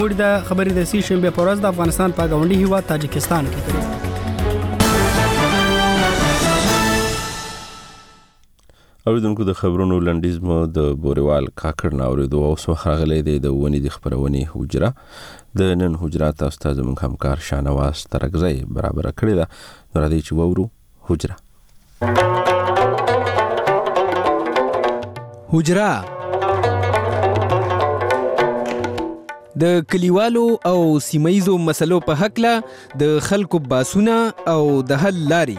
د خبرې د سې شنبه پر ورځ د افغانستان په غونډي هیواد تاجکستان کې کړي. اوریدونکو د خبرونو لنډیز مو د بوريوال کاکړ ناوریدو او سو خغلې د ونی د خبرونې حجره د نن حجرات استاد زموږ همکار شانواز ترغزی برابر کړی دا راځي چې وورو حجره د کلیوالو او سیمایزو مسلو په حق له د خلکو باسونه او د حل لاري.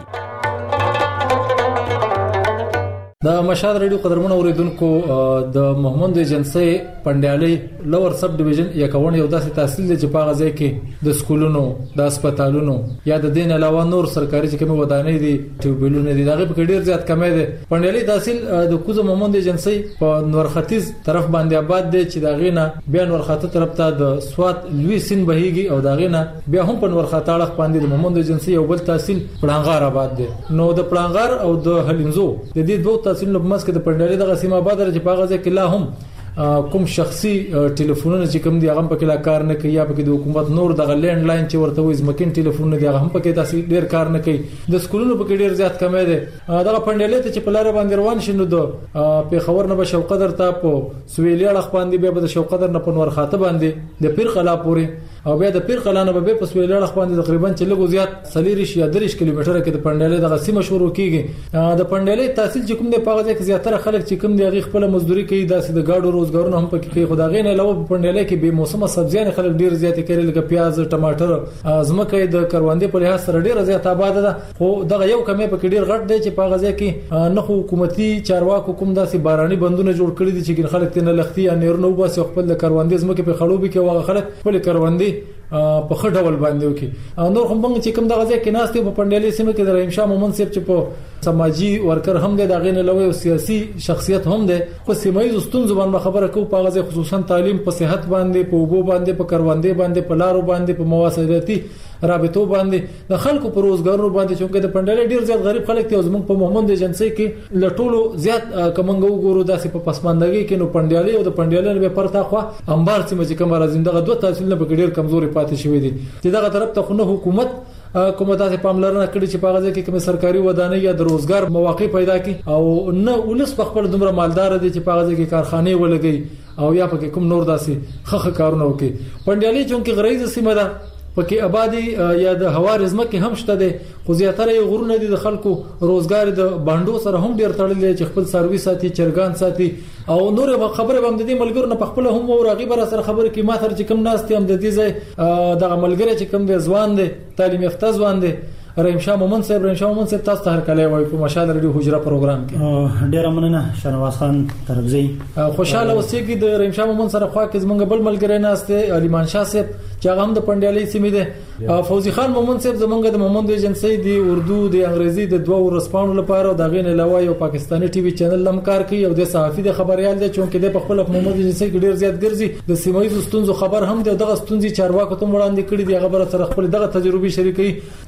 د مشهد ریډیو قدرمنو اوریدونکو د محمد ایجنسی پندیالي لور سب ډیویژن یکون یو داسې تحصیل دی چې په غزا کې د سکولونو د هسپتالونو یا د دین علاوه نور سرکاري چې کوم ودانۍ دي ټیوبلونه دي دغه په ډیر زیات کمې دي. پندیالي تحصیل د کوزه محمد ایجنسی په نور ختیځ طرف باندې آباد دی چې دغه نه بیا نور خاطه طرف ته د سوات لوی سین بهيږي او دغه نه بیا هم په نور خاطه اړه باندې د محمد ایجنسی یو بل تحصیل پړانغار آباد دی. نو د پړانغار او د حلیمزو د دې دوه تحصیل په مسکه د پندیالي د قسمه آباد چې په غزا کې لا هم کوم شخصي ټلیفونونه چې کوم دی هغه په کې لا کار نه کوي یا په کې د حکومت نور د لینډ لاین چې ورته وي زمکین ټلیفونونه دی هغه هم په کې تاسو ډیر کار نه کوي. د سکولونو په کې ډیر زیات کمې ده. دا پندیالي ته چې په لار باندې روان شنو د په خبر نه به شوقدر ته په سویلي اړه باندې به د شوقدر نه په نور خاطه باندې د پیر قلا پورې او بیا د پیر قلا نه به په سویلي اړه باندې تقریبا چې لګو زیات 30 کیلومتره کې د پندیالي د سیمه شروع کیږي. د پندیالي تحصیل چې کوم دی په غزا کې زیاتره خلک چې کوم دی خپل مزدوري کوي داسې د گاډو روزګارونه هم پکې کوي. خدای نه علاوه په پندیالي کې به موسمه سبزیان خلک ډیر زیات کوي لکه پیاز ټماټر زمکه د کروندې په لحاظ سره ډیر زیات آباد ده. خو دغه یو کمې په کې ډیر غټ دی چې په غزا کې نه حکومتي چارواکو کوم داسې باراني بندونه جوړ کړی دي چې خلک تنه لختي یا نورنو بس خپل کروندې زمکه په خړوبې کې واغ خلک خپل کروندې په خډول باندې وکي. نور هم چې کوم دغه ځای کې ناست په پندیالي سیمه کې د رحیم شاه مومن صاحب چې په سماجی ورکر هم دی دغه نه لوي او سیاسي شخصیت هم دی. خو سیمایي زستون زبان خبره کو په غزا خصوصا تعلیم په صحت باندې په وبو باندې په کروندې باندې په لارو باندې په مواصلاتي رابطو باندې د خلکو په روزګارونو باندې چې د پندیالي ډیر زیات غریب خلک دي او زموږ په محمد ایجنسی کې لټولو زیات کومنګو ګورو داسې په پسماندګي کې نو پندیالي او د پندیالي په پرتا خو انبار سیمه چې کوم راځي دغه دوه تحصیل نه په ډیر کمزوري پاتې شوی دي چې دغه طرف ته خو نه حکومت کومه تاسو پاملرنه کړی چې په غزا کې کوم سرکاري ودانۍ یا د روزګار مواقع پیدا کړي او نه ولس په خپل دومره مالدار دي چې په غزا کې کارخانه ولګي او یا په کوم نور داسې خخ کارونه وکړي. پندیالي چې غریزه سیمه ده پکې آبادی یا د هوا رزمه کې هم شته دي خو زیاتره یو غرونه دي د خلکو روزګار د باندو سره هم ډیر تړلې چې خپل سرویس ساتي چرګان ساتي او نور خبره باندې د ملګرو نه خپل هم او راغبر سره خبره کې ما تر چې کم ناس ته هم د دې ځای د ملګری چې کم د ځوان دي تعلیم یافته ځوان دي رحیم شاه مومن صاحب تاسو ته هر کله وای په مشال ریډیو حجره پروګرام کې ډیر مننه شنواز خان ترغزی خوشاله اوسېږي د رحیم شاه مومن سره خوا کې زمونږ بل ملګری ناشته علیمان شاه صاحب چې هغه هم د پندیالي سیمې ده. فوزي خان مومن صاحب زمونږ د محمد ایجنسی دی اردو د انګریزي د دوه ورسپانو لپاره او دغه نه علاوه یو پاکستاني ټي وي چینل لم کار کوي او د صحافي د خبريال دی چې د خپل محمد ایجنسی ډیر زیات ګرځي د سیمایي ستونزو خبر هم دغه ستونزې چارواکو ته وړاندې کړي دی هغه سره خپل دغه تجربه شریکي.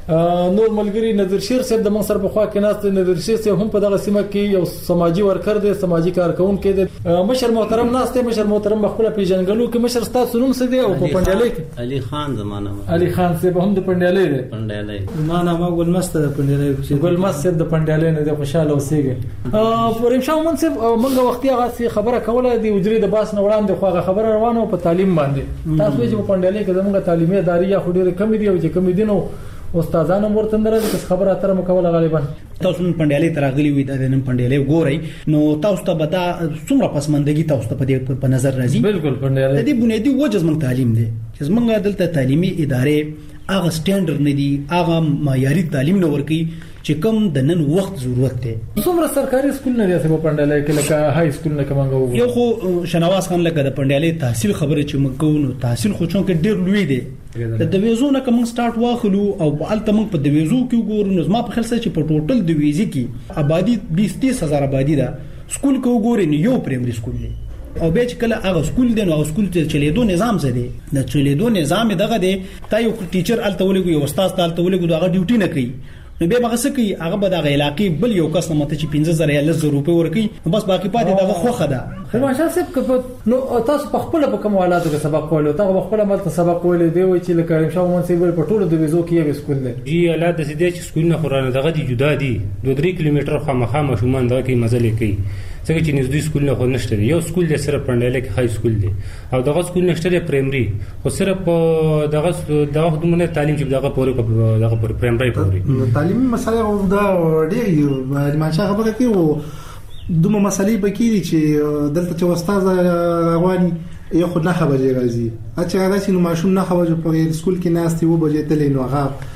نور ملګری نظر شیر صاحب د منصر په خوا کې ناست نظر شیر صاحب هم په دغه سیمه کې یو سماجی ورکر دی سماجی کارکون کې دی. مشر محترم ناست مشر محترم خپل پیژنګلو کې مشر ستاسو نوم څه دی او په پندیالي کې علي خان زمانه علي خان صاحب هم د پندیالي دی پندیالي ما نامه ګلمست د پندیالي ګلمست صاحب د پندیالي نه د خوشاله اوسېږي. فریم شاه مومن صاحب موږ وختي هغه خبره کوله د وجري د باس نه وړاندې خو هغه خبره روانه په تعلیم باندې تاسو چې په پندیالي کې زموږ تعلیمي ادارې یا خډيره کم دي او چې کم دي نو استادانو ورته درځي چې خبره اتره مکوله غالبا تاسو نن پندیالي تراغلی وي د نن پندیالي ګورئ نو تاسو ته به دا څومره پسمندګي تاسو ته په نظر راځي. بالکل پندیالي د دې بنیادی وجه زموږ تعلیم دی چې زموږ دلته تعلیمي ادارې هغه سټانډرډ نه دي هغه معیاري تعلیم نه ورکي چې کوم د نن وخت ضرورت دی. څومره سرکاري سکول نه دي په پندیالي کې لکه های سکول نه کومه یو خو شنواز خان لکه د پندیالي تحصیل خبره چې موږ کوو نو تحصیل خو چون کې ډیر لوی دی د ویزو نه کوم سٹارټ واخلو او الته موږ په د ویزو کې ګورو نو ما په خیال چې په ټوټل د ویزي کې آبادی 20-30 هزار آبادی ده سکول کې وګورئ نو یو پرایمري سکول دی او به چې کله هغه سکول دی نو هغه سکول ته چلیدو نظام څه دی د چلیدو نظام دغه دی تا یو ټیچر الته ولګو یو استاد الته ولګو دغه ډیوټي نه کوي نو به هغه څه کوي هغه به د علاقې بل یو کس نه مته چې 15000 یا 1000 روپۍ ورکړي بس باقي پاتې دغه خوخه ده. خو ماشا صاحب نو تاسو په خپل په کوم حالاتو کې سبق وایلو تاسو په خپل عمل ته سبق وایلو دی وای چې لکه شاو منصب په ټولو د ویزو کې یو سکول دی جی حالات د سیده چې سکول نه قران دغه دی جدا دي 2-3 کیلومتر خامخا مشومان دغه کې مزل کوي څنګه چې نږدې سکول نه خو نشته یو سکول دی صرف پنداله کې های سکول دی او دغه سکول نشته دی پرایمري خو صرف دغه خدمت تعلیم چې دغه پورې دغه پرایمري پورې تعلیمي مسایل دا ډېر ماشه خبره کوي او دومره مسلې بکې دي چې دلته چې استاد رواني یو خو نه خبرې راځي اچھا راځي نو ماشوم نه خبرې په سکول کې ناستي و بجې تلې نو هغه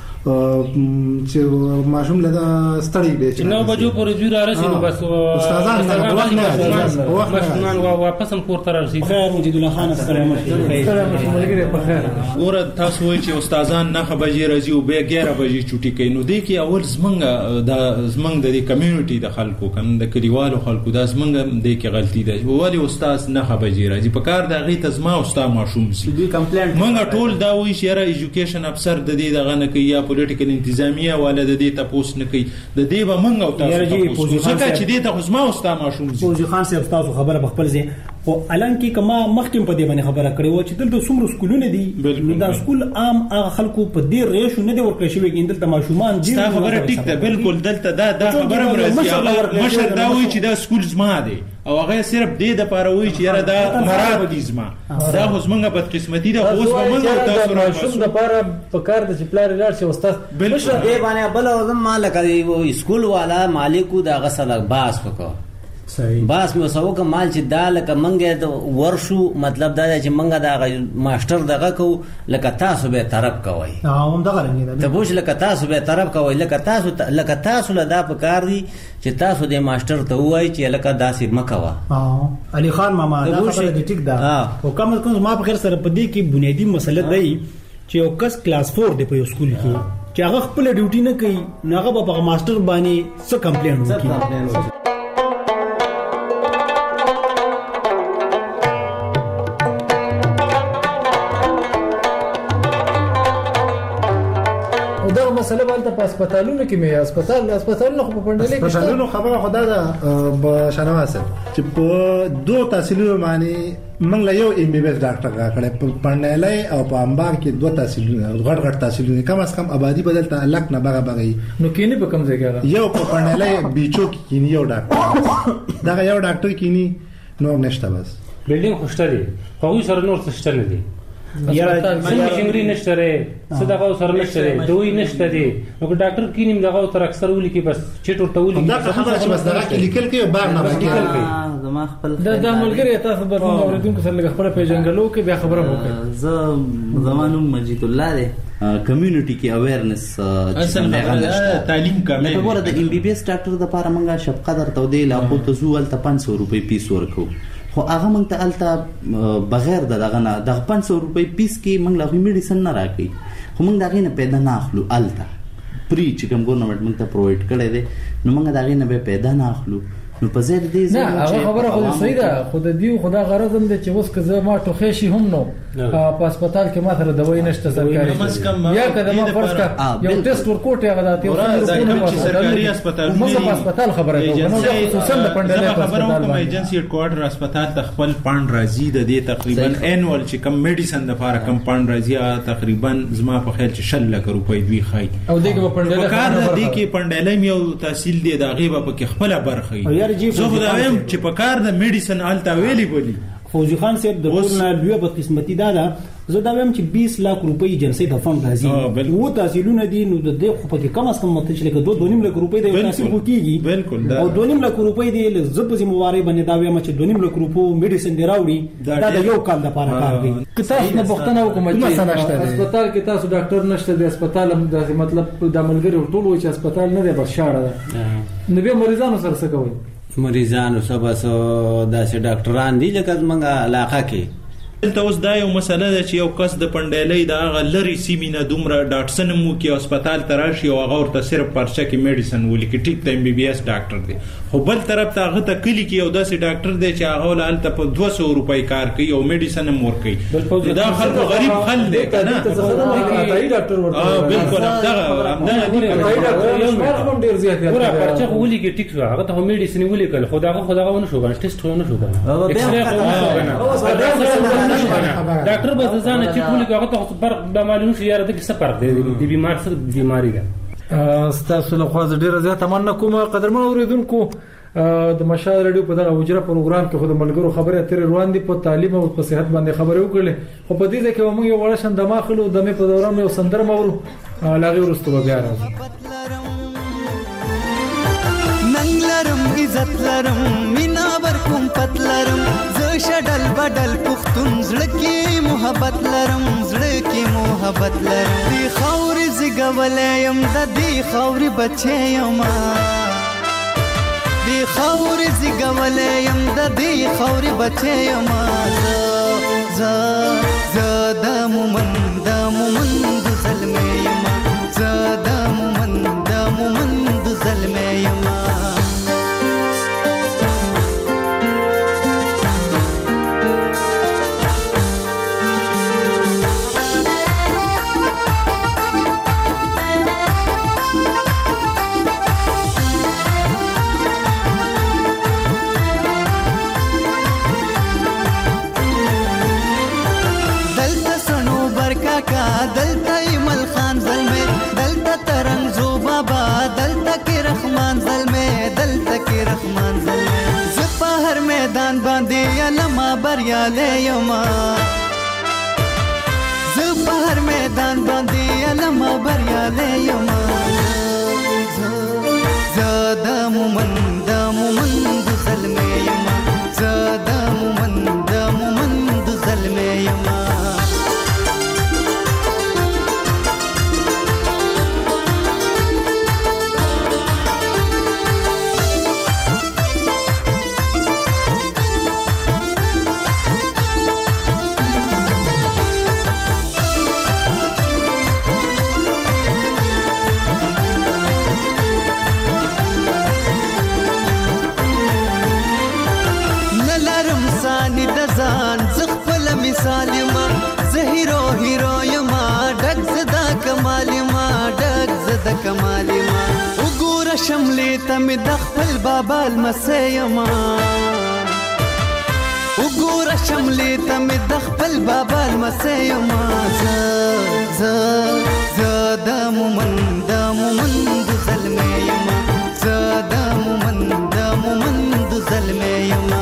چې ماشوم له ستړي به چې 9 بجو پورې دوی راځي نو بس استادان ماشومان واپس هم کور ته راځي. خیر مجید الله خان السلام علیکم. په خیر ګوره تاسو وایي چې استادان نه خبرې راځي او به 11 بجې چټي کوي نو دی کې اول زمنګ د کمیونټي د خلکو کم د کلیوالو خلکو د زمنګ د کې غلطي ده ولی استاد نه خبرې راځي په کار د غي تزما استاد ماشوم سي دوی کمپلینټ مونږ ټول دا وایي چې را ایجوکیشن افسر د دې دغه نه کوي پولیټیکل انتظامیه ولا د دې تاسو نه کوي د دې به مونږ او تاسو څنګه چې دې ته خو استاد ماشوم فوزي خان صاحب تاسو خبره خپل ځای او الان کې کما مخکې په دې باندې خبره کړې و چې دلته څومره سکولونه دي دا سکول عام هغه خلکو په دې ریشو نه دی ورکړی شوی کې دلته ماشومان دي دا خبره ټیک ده بالکل دلته دا خبره مرسي مشر دا وایي چې دا سکول زما دی او هغه صرف دې د پاره وایي چې یاره دا مراد دي زما دا خو زمونږ په قسمتي ده اوس موږ تاسو راځو د پاره په کار د چپلار لار شي استاد مشر دې باندې بل او مالک دی سکول والا مالکو دا غسل باس وکړه صحیح باس مې وسو کوم مال چې دا لکه منګه د ورشو مطلب دا چې منګه دا ماستر دغه کو لکه تاسو به طرف کوي هم دغه رنګ ته بوش لکه تاسو به طرف کوي لکه تاسو لدا په کار دي چې تاسو د ماستر ته وایي چې لکه داسې مکوا علي خان ماما دا خبره دي ټیک ده او کوم ما په خیر سره په دې کې بنیادی مسله دی چې یو کس کلاس 4 دی په سکول کې چې هغه خپل ډیوټي نه کوي هغه په ماستر باندې څه کمپلین وکړي. مسله ولته په هسپتالونو کې مې هسپتالونو خو په پندلې کې هسپتالونو خبره خدا ده په شنواسه چې په دوه تحصیلونو باندې موږ له یو ام بي بي اس ډاکټر راکړې په پندلې او په امبار کې دوه تحصیلونه غټ تحصیلونه کم از کم آبادی بدلته لک نه بغي نو کینی په کم ځای کې یو په پندلې بیچو کې کینی یو ډاکټر دا یو ډاکټر کینی نو نشته بس بلډینګ خوشته دي خو سره نور څه شته نه دي یا شنګری نشته ره صدقه سره نشته دوی نشته دي نو ډاکټر کینیم دغه تر اکثر ولي کې بس چټ ورته ولي دا خبره چې بس دغه کې لیکل کې بار نه راځي زما خپل دا ملګری تاسو به اوریدونکو سره لږ خبره پیژنګلو کې بیا خبره وکړه زه زمانو مجید الله دی کمیونټي کې اویرنس اصل تعلیم کامل وګوره د ام بي بي اس ډاکټر د پاره مونږه شفقت درته دی لا خو ته زول ته 500 روپۍ پیس ورکو خو هغه مونږ ته الته بغیر دغه نه د 500 روپۍ پیس کې مونږ له میډیسن نه راکې خو مونږ دغه نه پیدا نه اخلو الته پری چې کوم ګورنمنت مونږ ته پرووایډ کړی دی نو مونږ دغه نه به پیدا نه اخلو نو په زیر دې نه هغه خبره خو صحیح ده خو د دیو خدا غرض هم د چې اوس که زه ما ټوخې شي هم نو په هسپتال کې ما سره دوايي نشته سرکاري یا کله ما فرض کا یو ټیسټ ورکوټ هغه داتې سرکاري هسپتال موږ په هسپتال خبره کوو نو خصوصا د پندلې په هسپتال کوم ایجنسی هډ کوارټر هسپتال ته خپل پاند راځي د دې تقریبا انوال چې کم میډیسن د لپاره کم پاند راځي تقریبا زما په خیال چې 6 لک روپۍ دوی خای او دې کې په پندلې کار دې کې پندلې یو تحصیل دی دا غیبه په کې خپل برخه زه خدایم چې په کار د میډیسن آلتا ویلی بولی فوزي خان صاحب د ورنه لوی په قسمتي دا زه دا وایم چې 20 لک روپۍ ایجنسی د فند راځي وو تحصیلونه دي نو د دې خو په کم از کم مته چې 2.5 لک روپۍ د تحصیل کوي بالکل او 2.5 لک روپۍ دی زب زمواري باندې دا وایم چې 2.5 لک روپۍ میډیسن دی راوړي دا د یو کال د پاره کار دی کتاب نه بوختنه وکم چې هسپتال کې تاسو ډاکټر نشته د هسپتال د مطلب د ملګری ټول وي چې هسپتال نه دی بس شاړه ده نو به مریضانو سره څه کوي مریضانو سبا سو داسې ډاکټران دي لکه موږ علاقه کې دلته اوس دا یو مسله ده چې یو کس د پنډیلۍ د هغه لرې سیمې نه دومره ډاکټرسن هم وکړي او هسپتال ته راشي او هغه ورته صرف پرچه کې میډیسن ولیکي، ټیک ته MBBS ډاکټر دی، خو بل طرف ته هغه ته کلي کې یو داسې ډاکټر دی چې هغه له هلته په 200 روپۍ کار کوي او میډیسن هم ورکوي. دا خلکو غریب خل دی که نه؟ بالکل همدغه پرچه خو ولیکي ټیک شو، هغه ته خو میډیسن یې ولیکل، خو دغه ونه شو کنه، ټیسټ خو ونه شو کنه، ایکسرې خو ونه شو کنه. ډاکټر به ځان چې ټول هغه ته فرق به معلوم شي یاره د څه فرق دی د بیمار څه بیماری ده. ستاسو له خوا ډیره زیاته مننه کوم قدرمن اوریدونکو. د مشال رادیو په دغه وجره پروګرام کې خو د ملګرو خبرې اترې روان دي، په تعلیم او په صحت باندې خبرې وکړلې، خو په دې ځای کې موږ یو وړه شندما خلو د مې په دوران یو سندره مورو لاغي ورستو بیا راځي. ننګ لرم عزت لرم مینا ورکوم پت لرم زه شډل بدل پختون زړه کې محبت لرم زړه کې محبت لرم دی خاورې زګولې يم د دې خاورې بچې يم دی خاورې زګولې يم د دې خاورې بچې يم ز د مومن د ظلمې يم ز د مومن د ظلمې يم. دلتا ایمل خان ظلمے دلتا ترنگ زو بابا دلتا کی رحمان ظلمے دلتا کی رحمان ظلمے زپا ہر میدان باندے علما بریالے یما زپا ہر میدان باندے علما بریالے یما زادہ مومن دو ظلمے یما زادہ مومن دو ظلمے یما. مثال ما زهیرو هیرو یما ډک زدا کمال ما ډک زدا کمال ما وګوره شملې ته مې د خپل بابا المسې یما وګوره شملې ته مې د خپل بابا المسې یما ز د مومن د ظلمې یما ز د مومن د ظلمې یما.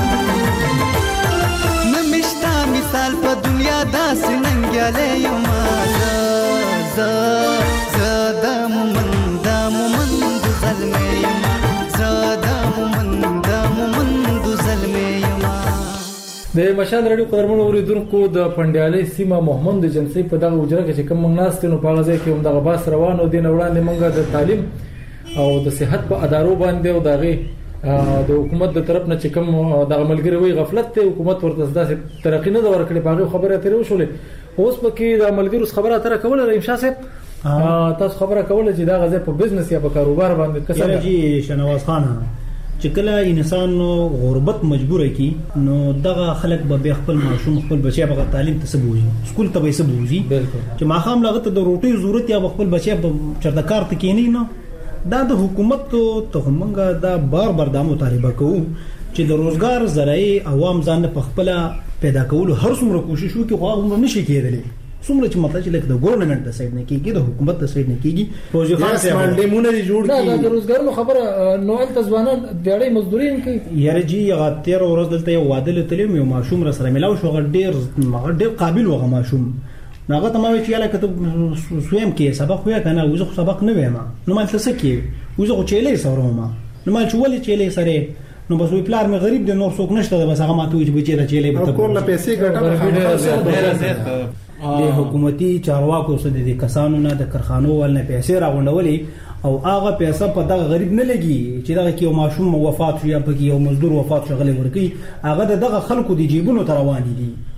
مثال په دنیا داسې ننګیاله یما ز د مومن د ظلمې یما ز د مومن د ظلمې یما. د مشال رادیو قدرمن اوریدونکو د پنډیالۍ سیمه محمد جنسي په دغه وجره کې چې کوم موږ ناست نو په هغه ځای کې هم دغه باس روان او دین وړاندې موږ د تعلیم او د صحت په ادارو باندې او دغه د حکومت د طرف نه چې کوم د ملګری وی غفلت ته حکومت ورته داسې ترقی نه ورکړي باغه خبره اترې وشولې اوس پکې د ملګرو خبره اتره کوله رحیم شاه صاحب تاسو خبره کوله چې دا غزه په بزنس یا په کاروبار باندې کسره جی شنواز خان چې کله انسان غربت مجبور کی نو دغه خلک به خپل ماشوم خپل بچي په تعلیم ته سبوزي سکول ته به سبوزي چې ماخام لغت د روټي ضرورت یا خپل بچي چرته کار ته کینی نه دا د حکومت ته همغه دا بار دا مطالبه کوو چې د روزګار ذرایع عوام ځان په خپل پیدا کولو هر څومره کوشش وکړي خو هغه نشي کېدلی څومره چې مطلب چې د ګورنمنت د سایډ نه کېږي د حکومت د سایډ نه کېږي فوجي خان صاحب باندې دي جوړ کړي دا د روزګار خبره نو ال تزوانان دیړې مزدوري کوي یاره جی هغه 13 ورځ دلته یو واده لته یو ماشوم را سره ملاو شو ډېر قابل وغه ماشوم ناغه تمامه چې یاله کته سویم کې سبق ویا کنه وزه سبق نه وېما نو مال څه کې وزه چيلې سورما نو مال چولې چيلې سره نو بس وی پلار مې غریب دی نور څوک نشته بس هغه ماته وي چې چيلې به کور له پیسې ګټه د حکومتي چارواکو سره د کسانو نه د کارخانو ولنه پیسې راغونډولې او هغه پیسې په دغه غریب نه لګي چې دغه کې یو ماشوم وفات شي یا په کې یو مزدور وفات شغله ورکی هغه دغه خلکو د جیبونو تروان دي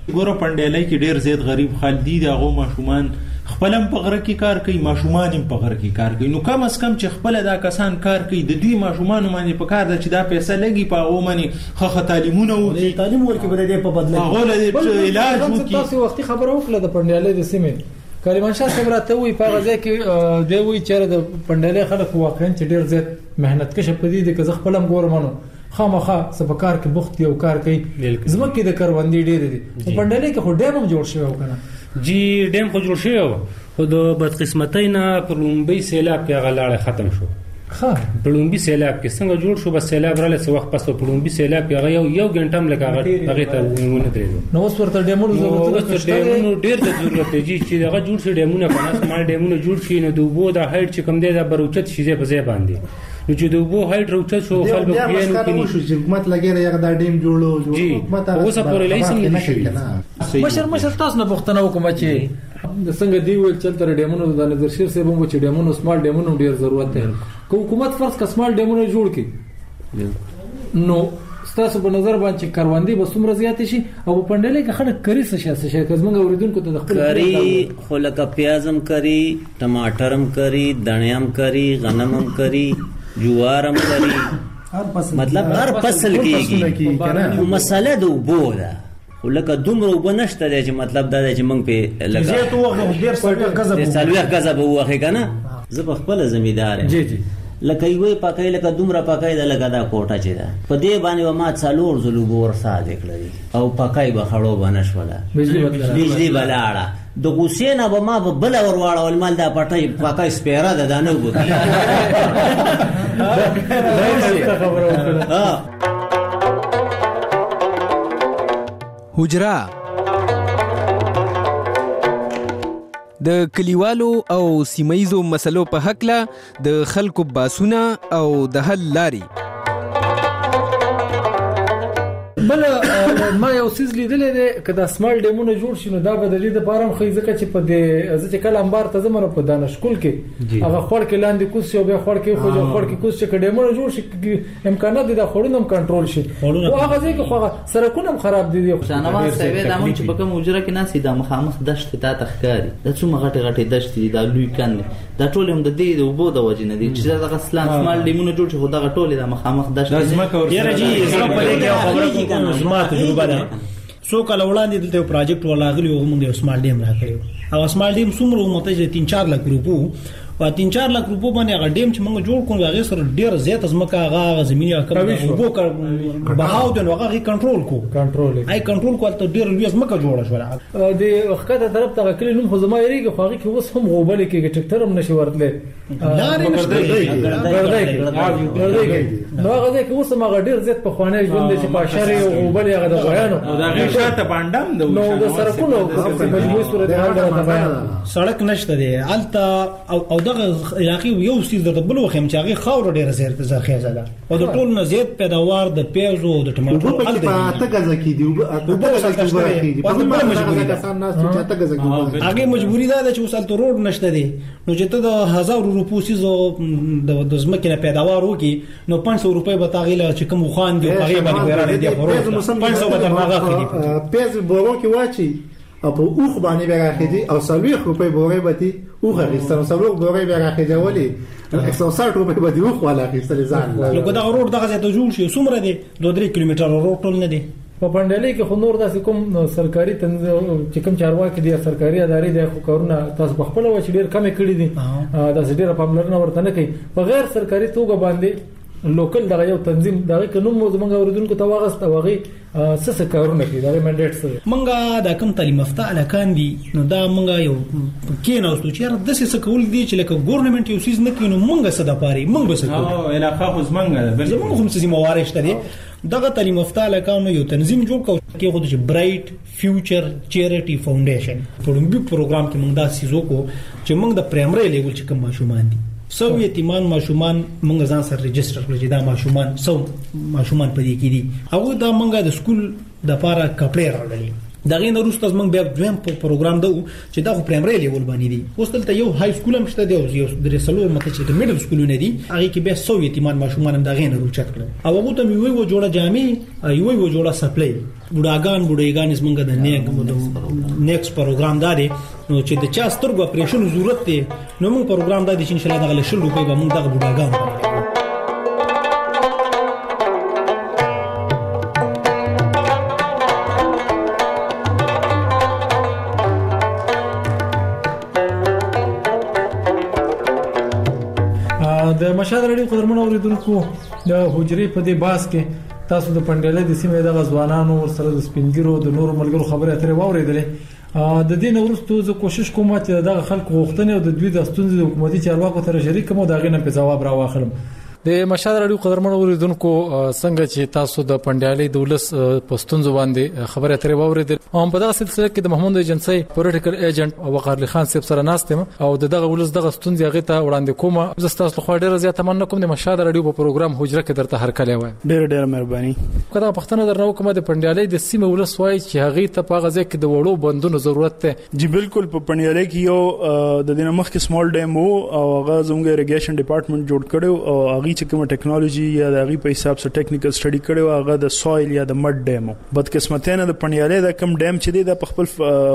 ګوره پنډیالۍ کې ډیر زیات غریب خلک دي، دغه ماشومان خپل هم په غره کې کار کوي، ماشومان هم په غره کې کار کوي. نو کم از کم چې خپل دا کسان کار کوي، د دوی ماشومان باندې په کار ده چې دا پیسې لګي په هغه باندې خه تعلیمونه وکړي، تعلیم ورکړي بل دې په بدله هغه علاج وکړي. تاسو وختي خبره وکړه د پنډیالۍ د سیمې کریمان شاه صاحب راته وی په غزا کې دی وی چې د پنډیالۍ خلک واقعا چې ډیر زیات مهنت کشه پدې د که خپل هم ګورمنو خامخا سبکار کې بوخت یو کار کوي. زمکه د کروندې ډیر دي پنډیالۍ کې خو ډیم هم جوړ شوی وکنه جی ډیم خو جوړ شوی خو د بدقسمتۍ نه په لومبۍ سیلاب کې هغه لاړه ختم شو. په لومبۍ سیلاب کې څنګه جوړ شو، بس سیلاب رااله څه وخت پس په لومبۍ سیلاب کې هغه یو غنټه هم لګا هغه ته ونه درېدو. نو اوس ورته ډیمونو ضرورت ډیمونو ډیر د ضرورت دی چې هغه جوړ شي ډیمونه په ناس مال ډیمونه جوړ شي. نو د وبو د هایټ چې کم دی دا بروچت شي په ځای باندې، نو چې د وبو هایټ روچت شو خلک یې نو کې حکومت لګي یا دا ډیم جوړو حکومت اوس پورې لایسم نه شي. مشر تاسو نه پوښتنه وکم چې د څنګه دی ویل چې تر ډیمونو د نظر شیر سه بم چې ډیمونو سمال ډیمونو ډیر ضرورت دی. کو حکومت فرض کا سمال ډیمونو جوړ کړي نو تاسو په نظر باندې کاروندې به څومره زیات شي او په پنډلې کې خلک کری څه شي چې زمونږ اوریدونکو ته د خپل کری خو لکه پیازم کری، ټماټرم کری، دڼیام کری، غنمم کری، جوارم کری، مطلب هر فصل کېږي. مساله د وبو ده ولکه دومره وبنشته دی چې مطلب دا دی چې موږ په لکه زه ته وغه ډیر سلوي غزا به وغه کنه. زه په خپل زمیدار یم جی لکه یوې پکای لکه دومره پکای د لکه دا کوټه چې ده په دې باندې ما څلور زلو بور ساده کړی او پکای به خړو بنشوله بجلی بلاړه د حسین ابو ما په بل ور واړه ول مال دا پټای پکای سپیره ده دانه وګوري. حجرا د کلیوالو او سیمایزو مسلو په حق له د خلکو باسونه او د حل لاري. بل ما یو سیز لیدلې ده کدا سمال ډیمونه جوړ شي نو دا بدلی د بارم خې ځکه چې په دې ځکه کله انبار ته زمره په دانشکول کې هغه خور کې لاندې کوس یو به خور کې خو جو خور کې کوس چې ډیمونه جوړ شي امکانات د خورونم کنټرول شي او هغه ځکه خو سرکونه خراب دي. شانواز سوي د امون چې په کوم وجره کې ناسي د مخامخ دشت ته تخکاری د څومره غټي غټي دشت دي د لوی کنه دا ټول هم د دې د وبو د وجې نه دي چې دا غسلان سمال ډیمونه جوړ شي خو دا ټول د مخامخ دشت یاره جی زما په دې کې خبره زما تجربه ده. سو کله وړاندې دلته یو پروجیکټ ولاغلی او موږ یو سمال ډیم راکړو او سمال ډیم څومره مته 3-4 لک روپو او 3-4 لک روپو باندې هغه ډیم چې موږ جوړ کړو هغه سره ډیر زیات ازمکه هغه زمینی کم وبو کړ بهاو د هغه کنټرول آی کنټرول کول ته ډیر لوی ازمکه جوړه شو. د وخت طرف ته کلی نوم خو زما یریږي خو هغه کې اوس هم غوبل کې ټریکټر هم نشي ورتله لارې نو هغه کې اوس هغه ډیر زیات په خوانه ژوند چې په شری او غوبل هغه د غیانو او دا غي شاته باندې نو د سرکونو مجبور صورت حال راته بیان سړک نشته دی الته او دغه علاقې یو سیز د بل وخت چې هغه خاور ډیر زیات زرخیزه ده او د ټول نه زیات پیداوار د پیازو او د ټماټو حل دی ته غزا کی دی هغه مجبوری ده چې وصل ته روډ نشته دی نو چې ته د 1000 روپو سیزو د زمکه نه پیداوار وکي نو 500 روپے به تاغیله چې کوم خوان دی هغه باندې وراره دی فروخت 500 به درماغه کړي پیاز بورو کې واچي او په اوخ باندې راخېدي او 30 روپے بورې بتی اوخ غیستل 30 بورې راخېدي ولي 160 روپے بتی اوخ ولا غیستل ځان لکه دا روډ دغه ته جوړ شي څومره دی 2-3 کیلومتر روډ ټول نه دی. په پنډلې کې خو نور داسې کوم سرکاري چې کوم چارواکي دي سرکاري ادارې دي خو کارونه تاسو په خپل وچ ډیر کم کړی دي داسې ډیر پاملرنه ورته نه کوي په غیر سرکاري توګه باندې لوکل دغه یو تنظیم دغه قانون مو زمونږ اوریدونکو ته واغسته وغي څه کارونه کوي دا منډیټ سره منګه دا کوم تعلیم یافته الکان دي نو دا منګه یو کې نو چې د څه کول دي چې لکه ګورنمنت یو سیز نه کینو منګه صدا پاري منګ به څه او علاقه خو زمونږ بل زمونږ هم څه موارد شته دي دغه تعلیم یافته الکان یو تنظیم جوړ کو کې خو د برایټ فیوچر چیریټي فاونډیشن په لومبي پروګرام کې موږ دا سیزو کو چې موږ د پرایمري لیول چې کوم ماشومان دي سو یتیمان ماشومان موږ ځان سره ريجستره کړل چې دا ماشومان سو ماشومان په دې کې دي او دا موږ د سکول د پاره کپړې راوړلې دغه نه وروسته موږ بیا دویم پروګرام دو چې دا خو پرایمري لیول باندې دي. اوس دلته یو های سکول هم شته دی او یو درسلو مته چې میډل سکولونه دي هغه کې بیا 100 یتیمان ماشومان هم دغه نه روچت کړل او هغه ته یو جوړه جامع یو جوړه سپلای بډایګان زمونږ د نیکس پروګرام دی نو چې د چا سترګو اپریشن ضرورت دی نو موږ پروګرام دی چې ان شاء الله دغه 100 روپۍ به موږ دغه بډایګان د مشاهده رادیو قدرمن اوریدونکو د حجرې په دې باس کې تاسو د پندلې د سیمې د غزوانانو ورسره د سپینګیرو د نور ملګرو خبرې اترې واوریدلې. د دې نورستو زه کوشش کوم چې دغه خلکو غوښتنې او د دوی د ستونزې د حکومتي چارواکو سره شریک کوم دا غینه په جواب راواخلم. د مشاهده رادیو قدرمن اوریدونکو څنګه چې تاسو د پندلې د ولس پښتون باندې خبرې اترې واوریدل او په دغه سلسله کې د محمود ایجنسی پولیټیکل ایجنټ او وقار علي خان صاحب سره ناستم او دغه ولس دغه ستونزې هغه ته وړاندې کوم. زه تاسو خو ډیره زیاته مننه کوم د مشاهده رادیو په پروګرام حجره کې درته هر کله وایم. ډیره مهرباني. کله پښتنه درنو کومه د پندلې د سیمه ولس وای چې هغه ته په غزه کې د وړو بندونو ضرورت ده. جی بالکل په پندلې کې یو د دینه مخ کې سمال ډیم وو او هغه زموږ اریګیشن ډپارټمنټ جوړ کړو او هغه چې کوم ټیکنالوژي یا د هغه په حساب سره ټیکنیکل سټډي کړو هغه د سویل یا د مډ ډیم بدقسمتانه د پندلې د کم ډیم چې دی د خپل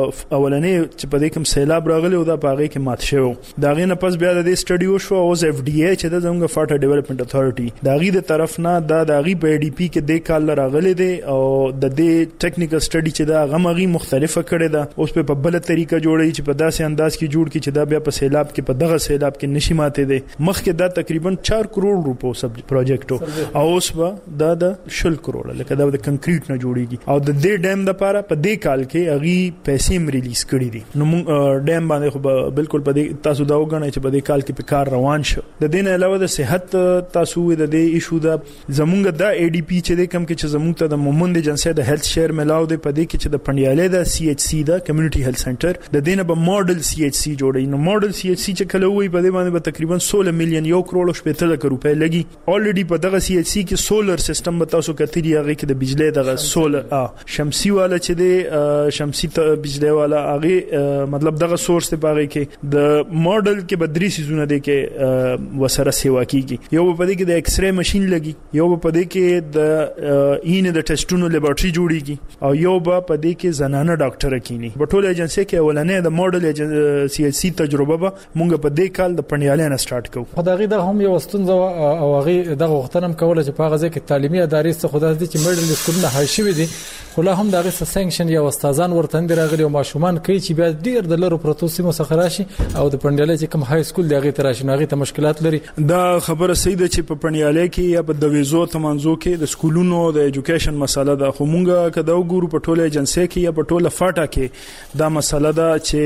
اولنې چې په دې کوم سیلاب راغلی او دا په هغه کې مات شو دا غینه پس بیا د دې سټډي وشو او اف ډي ای چې د زموږ فاټر ډیولپمنٹ اتھارټي دا غي د طرف نه دا د غي په ډي پی کې د کال راغلی دی او د دې ټیکنیکل سټډي چې دا غمغي مختلفه کړي دا اوس په بل طریقه جوړي چې په داسې انداز کې جوړ کی چې دا بیا په سیلاب کې په دغه سیلاب کې نشي ماته دی مخکې دا تقریبا 4 کروڑ روپو سب پروجیکټ او اوس به دا د 10 کروڑ لکه دا د کنکریټ نه جوړيږي او د دې ډیم د لپاره په دې کال کې اغي پیسې ریلیز کړې دي نو ډیم باندې خو بالکل په دې تاسو دا وګڼئ چې په دې کال کې په کار روان شو. د دې نه علاوه د صحت تاسو د دې ایشو دا زمونږ د ای ډي پی چې د کم کې چې زمونږ ته د مومند ایجنسی د هیلث شیر ملاو دی په دې کې چې د پندیالې د سی ایچ سی دا کمیونټي هیلث سنټر د دې نه به ماډل سی ایچ سی جوړي نو ماډل سی ایچ سی چې کله وي په دې باندې به تقریبا 16 میلیون 1 کروڑ شپږ روپۍ لګي. الریډي په دغه سی ایچ سی کې سولر سیستم به تاسو کتلی هغه کې د بجلی دغه سولر شمسي والا چې دی شمسي بجلی والا هغه مطلب دغه سورس ته پاره کې د ماډل کې بدري سيزونه دي کې وسره سیوا کیږي یو په دې کې د ایکس ری ماشين لګي یو په دې کې د اینه د ټیسټونو لیبارټري جوړیږي او یو په دې کې زنانه ډاکټر کینی په ټول ایجنسی کې اولنې د ماډل سی ایچ سی تجربه به مونږ په دې کال د پندیالې نه سٹارټ کوو. خدای د هم یو ستونزه او هغه دغه وختنم کوله چې په غزه کې تعلیمي ادارې څخه خدای دې چې میډل سکولونه هاي شوی دي خو لا هم دغه سانکشن یا استادان ورته راغلي او ماشومان کوي چې بیا ډیر د لرو پروتو سیمو څخه راشي او د پندیالې چې کوم هاي سکول دغه تراشي نو هغه ته مشکلات لري. دا خبره صحیح ده چې په پندیالې کې یا په د ویزو تمنځو کې د سکولونو د ایجوکیشن مسله ده خو مونږه کدا وګورو په ټوله ایجنسی کې یا په ټوله فاټا کې دا مسله ده چې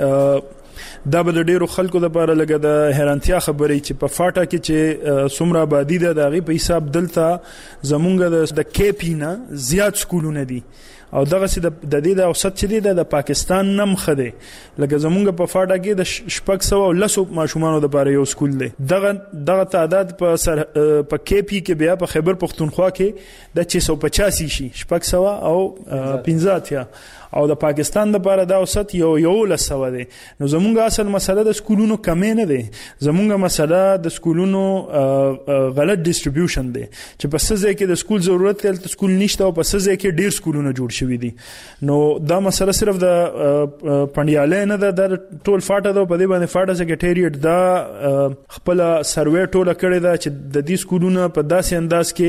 دا به د ډیرو خلکو لپاره لګه د حیرانتیا خبرې چې په فاټا کې چې څومره آبادی ده دغه په حساب دلته زمونږ د کیپینا زیات سکولونه دي او دغه سي د دې د اوسط چې دی د پاکستان نم خده لکه زمونږ په فاټا کې د شپږ سو او لسو ماشومانو د لپاره یو سکول دی دغه تعداد په کیپی کې بیا په خیبر پختونخوا کې د 685 شي شپږ سو او 15 او د پاکستان لپاره دا اوسط یو لسو دی نو زمونږ اصل مسله د سکولونو کمې نه دی زمونږ مسله د سکولونو غلط ډیسټریبیوشن دی چې په څه ځای کې د سکول ضرورت دی تل سکول نشته او په څه ځای کې ډیر سکولونه جوړ شوي دي نو دا مسله صرف د پندیالې نه ده د ټول فاټا ده په دې باندې فاټا سیکریټریټ دا خپل سروې ټوله کړې ده چې د دې سکولونو په داسې انداز کې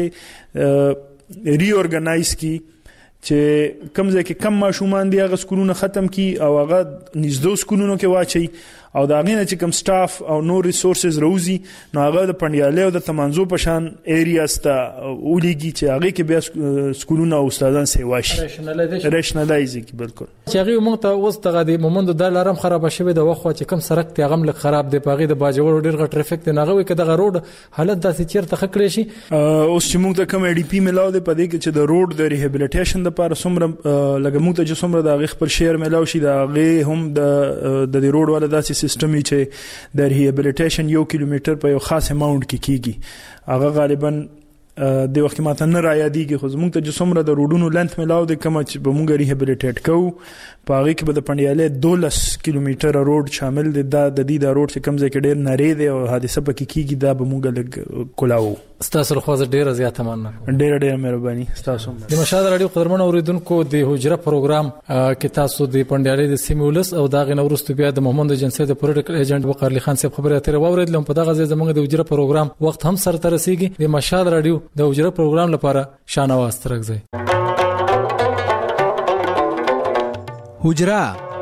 ری اورګنایز کی چې کم ځای کې کم ماشومان دی هغه سکولونه ختم کی او هغه نږدې سکولونو کې واچي او دا غینه چې کم سټاف او نو ریسورسز روزي نو هغه د پندیالې او د تمنځو په شان ایریاز ته ولېږي چې هغه کې بیا سکولونه او استادان سیوا شي ریشنلایز کی بالکل چې هغه موږ ته اوس دغه د مومند د لارم خراب شوی د وخت چې کم سرک ته غم لک خراب دی پاغي د باجوړ ډیر غټ ټریفیک دی نغوي کې دغه روډ حالت داسې چیرته خکړې شي اوس چې موږ ته کم ای ډي پی ملاو دی پدې کې چې د روډ د ریهابلیټیشن لپاره څومره لکه موږ ته چې څومره د خپل شهر ملاو شي دا غي هم د روډ ولا داسې سیستم چې د ریهابلیټیشن 1 کیلومتر په یو خاص اماونت کې کیږي هغه غالبا د وخت ماته نه را یادېږي خو زموږ ته چې څومره د روډونو لنث ملاو دی کومه چې به موږ ریهابلیټیټ کوو په هغې کې به د پنډیالۍ 12 کیلومیټره روډ شامل دی. دا د دې دا روډ چې کوم ځای کې ډېر نری دی او حادثه پکې کېږي دا به موږ لږ کولاوو. ستاسو له خوا زه ډېره زیاته مننه کوم. ډېره مهرباني ستاسو. د مشهد راډیو قدرمنو اورېدونکو د حجره پروګرام کې تاسو د پنډیالۍ د سیمې ولس او د هغې نه وروسته بیا د محمد ایجنسۍ د پولیټیکل ایجنټ وقار علي خان صاحب خبرې اترې واورېدلم. په دغه ځای زموږ د حجره پروګرام وخت هم سرته رسېږي. د مشهد راډیو د حجره پروګرام لپاره شاهنواز ترکزی. حجره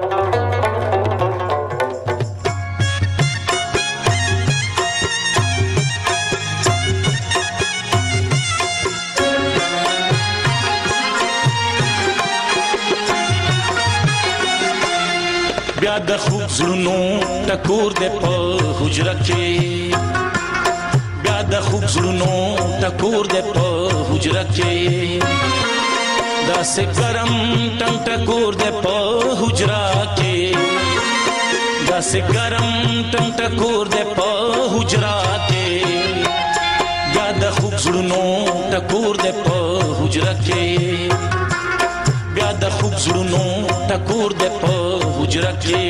بیا د خوب زړونو ټکور دې په حجره کې بیا د خوب زړونو ټکور دې په حجره کې داسې ګرم ټنګ ټکور دې په حجره کې داسې ګرم ټنګ ټکور دې په حجره کې بیا د خوب زړونو ټکور دې په حجره کې بیا د خوب زړونو ټکور دې په حجره کې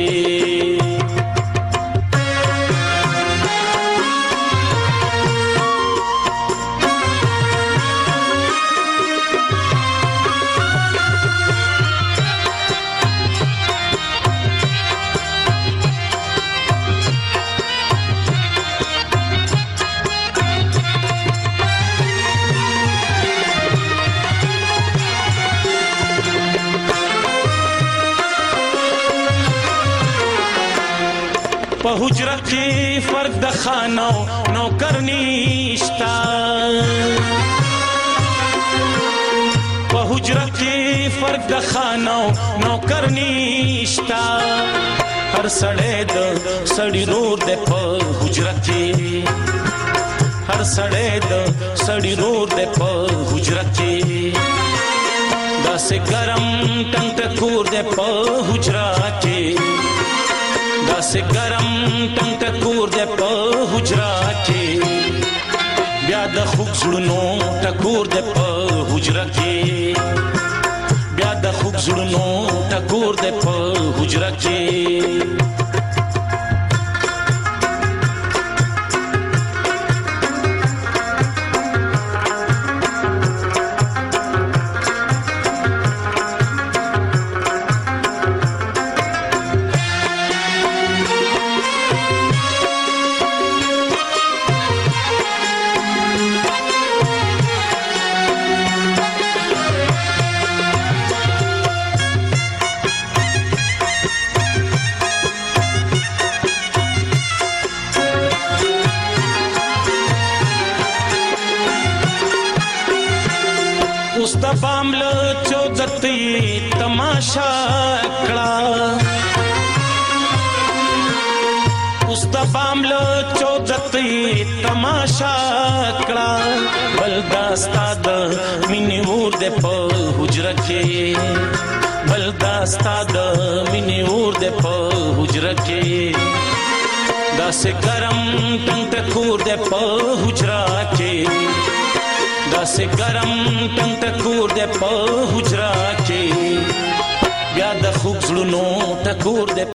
په حجره کې فرق د خانو نوکر نشتا په حجره کې فرق د خانو نوکر نشتا هر سړی د سړی رور د په حجره کې هر سړی د سړی رور د په حجره کې داسې ګرم ټنګ ټکور د په حجره کې داسې ګرم ټنګ ټکور دې په حجره کې بیا د خوب زړونو ټکور دې په حجره کې بیا د خوب زړونو ټکور دې په حجره کې بامل چودتی تماشا کړه اوس د بامل چودتی تماشا کړه بل داستا د مینې ور دې په حجره کې بل داستا د مینې ور دې په حجره کې داسې ګرم ټنګ ټکور دې په حجره کې داسې ګرم ټنګ ټکور دې په حجره کې بیا د خوب زړونو ټکور دې